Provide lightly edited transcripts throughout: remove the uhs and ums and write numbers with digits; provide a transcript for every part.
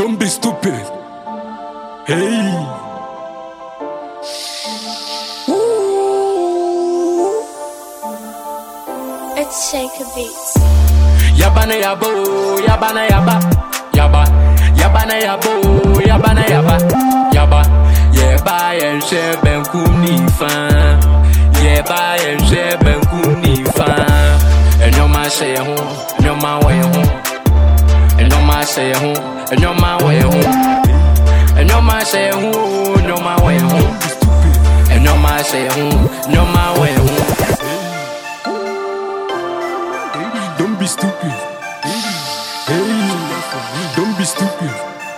Don't be stupid. Hey. It's Shaker Beats. Yabana yabo, yabana yaba, yaba, yabana yabo, yabana yaba, yaba, yeba yenche benkuni fan, yeba yenche benkuni fan. And your man say home, and your man way home, and your man say home, and your man way home, and your man say home, and your man way home, and your man say home, and your man way home. Don't be stupid. Hey, don't be stupid.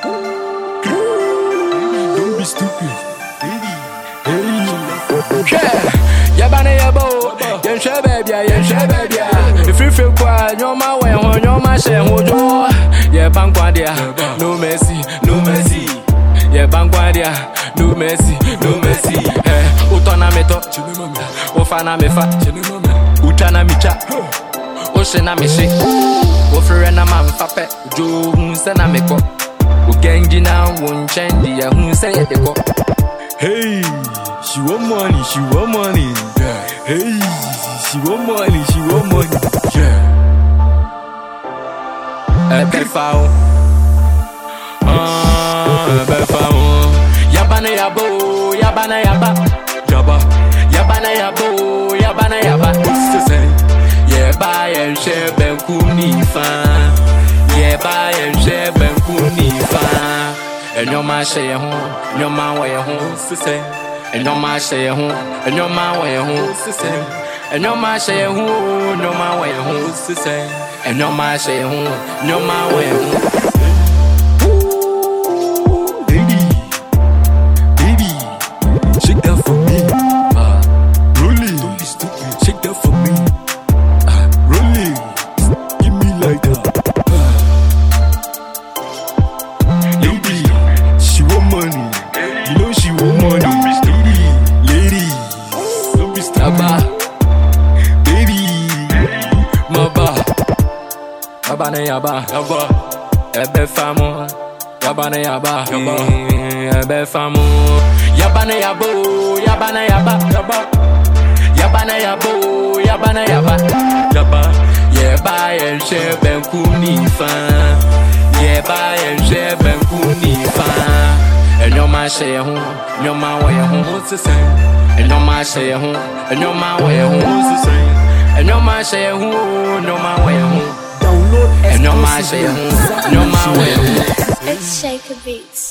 Don't be stupid. Hey, yabana yabo, yenche baby. If you feel quiet, you're my way home, you're my share home. Yeah, Bangwadia, no mercy. Yeah, Bangwadia, no mercy. Utona meto, Ufana mefa, Utana micha. Oshena mishi, Ofrena man fape, Jo Hunsena meko, Ugenjina won't change the Hunse yeko. hey, she want money. Yeah. Hey, she want money. Yeah. Befao, Yabana yabo, yabana yaba, yabana yaba. What's the say? Yeah, buy and share benkuni fan. Yeah, buy and share benkuni fan. And your man say home, and your man way home. What's the say? And your man say home, and your man way home. What's the say? And your man say home, no man way home. What's the say? And your man say home, no man way home. Baby, shake that for me. Rolling, don't be stupid. Shake that for me. Rolling, give me like that. Lady, she want money. You know she want money. Lady, don't be stupid. Baby, Yabana yaba, ebe famo. Yabana yaba, ebe famo. Yabana yabo, yabana yaba, yabana yabo, yabana yaba. Yeba yenche benkuni fan. Yeba yenche benkuni fan. And your man say home, and your man way home. what's the say? And your man say home, and your man way home. What's the say? And your man say home, no man way home. Download And your man say home, no man way home. It's Shaker Beats.